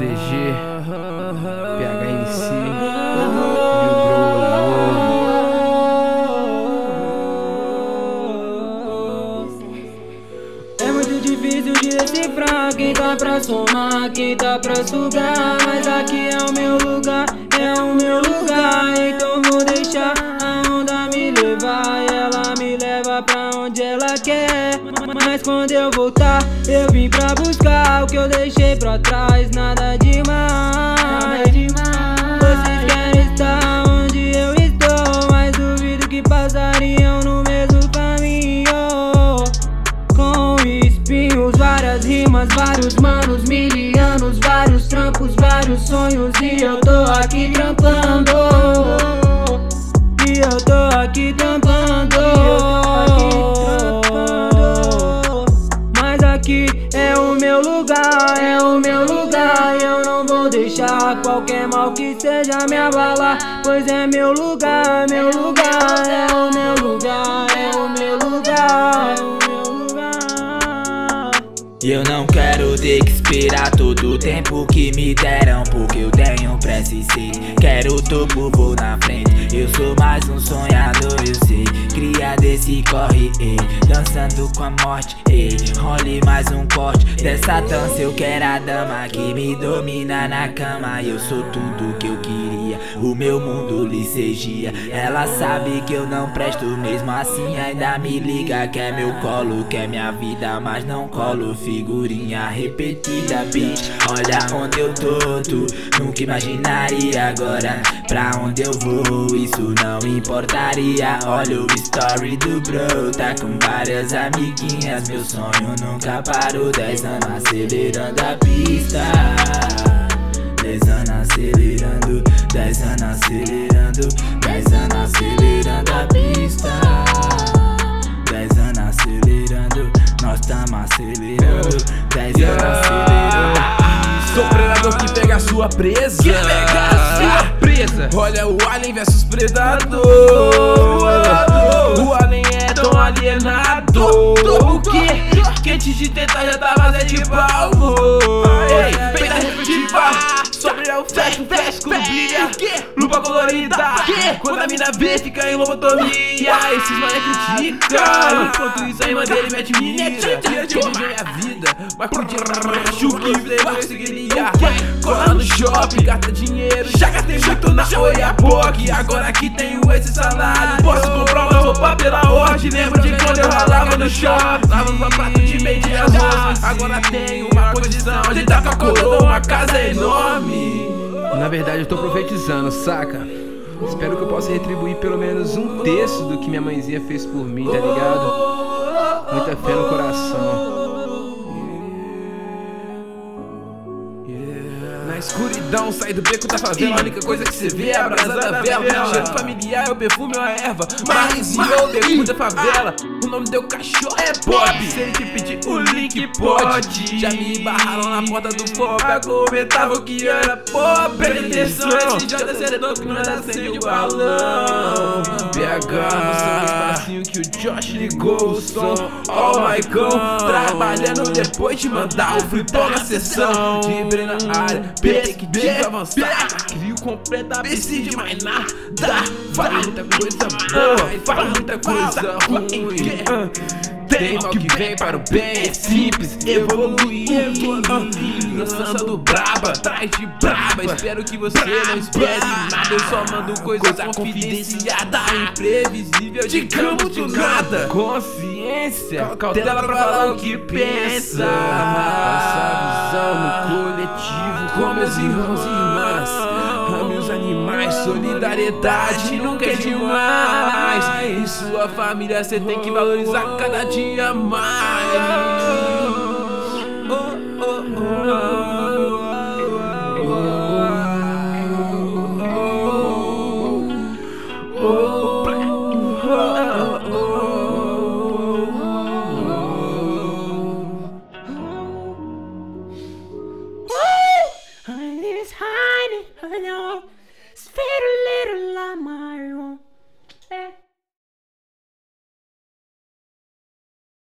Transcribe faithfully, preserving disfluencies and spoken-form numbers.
D G, P H M C, É muito difícil de decifrar quem tá pra somar, quem tá pra sugar. Mas aqui é o meu lugar, é o meu lugar. Então vou deixar a onda me levar, e ela me leva pra onde ela quer. Mas quando eu voltar, eu vim pra buscar o que eu deixei pra trás. Nada demais, vocês querem estar onde eu estou, mas duvido que passariam no mesmo caminho. Com espinhos, várias rimas, vários manos, mil anos, vários trampos, vários sonhos. E eu tô aqui trampando, e eu tô aqui trampando. Mas aqui é o meu lugar, é o meu lugar. E eu não vou deixar qualquer mal que seja me abalar, pois é meu lugar, meu lugar, é o meu lugar, é o meu lugar, é o meu lugar. E eu não quero ter que esperar todo o tempo que me deram, porque eu tenho pressa e sede. Quero o topo, vou na frente. Eu sou mais um sonhador, eu sei. Cria desse corre, ei, dançando com a morte, ei. Role mais um corte dessa dança. Eu quero a dama que me domina na cama. Eu sou tudo que eu queria, o meu mundo licegia. Ela sabe que eu não presto, mesmo assim ainda me liga. Quer meu colo, quer minha vida, mas não colo. Figurinha repetida, bitch. Olha onde eu tô, tu nunca imaginaria. Agora pra onde eu vou, isso não importaria. Olha o story do bro, tá com várias amiguinhas. Meu sonho nunca parou. Dez anos acelerando a pista, dez anos acelerando, dez anos acelerando, dez anos acelerando a pista, dez anos acelerando, nós tamo acelerando, dez anos acelerando. Sou o predador que pega a sua presa, que pega a sua presa. Olha o Alien versus Predador. O Alien é tão alienado. O que? Quente de tentar já tava Zé de palmo. Ei, peita repetitiva, sobre o flash, o flash quando brilha, lupa colorida. Quando a mina vê, fica em lobotomia. Esses mané criticam, enquanto isso a irmã dele mete mira. Tira de minha vida, mas por dia acho que playboy eu seguiria. Cola no shopping, gasta dinheiro, já gastei muito na Oiapoque. Agora que tenho esse salário, posso comprar uma roupa pela ordem. Lembro de quando eu ralava no shopping, lavava prato de meio de arroz. Agora tenho uma condição de dar com a coroa, uma casa enorme. Na verdade eu tô profetizando, saca? Espero que eu possa retribuir pelo menos um terço do que minha mãezinha fez por mim, tá ligado? Muita fé no coração. Na escuridão, sai do beco da favela, a única coisa que cê vê é a brasa da vela. Cheiro familiar, é o perfume, é a erva, mas e eu perfume da favela. O nome do cachorro é Bob, se ele te pedir o link pode. Já me barraram na porta do fogo, argumentavam que eu era pobre. Presta atenção, esse J é sereno que não é da sem o balão. B H no som, espacinho que o Josh ligou o som. Oh my god, trabalhando depois de mandar o free na sessão. Vibrei na área, perspectiva avançada, crio completa, decide mais nada. Fala muita coisa boa, fala muita coisa ruim. Tem mal que vem para o bem, é simples, evoluir, evoluir. Lançando braba, atrás de braba. Espero que você não espere nada. Eu só mando coisa confidenciada, imprevisível, de campo do nada. Consciência, cautela pra falar o que pensa. Essa visão no coletivo, com meus irmãos e irmãs. Ame os animais, solidariedade nunca é demais. Em sua família cê tem que valorizar cada dia mais.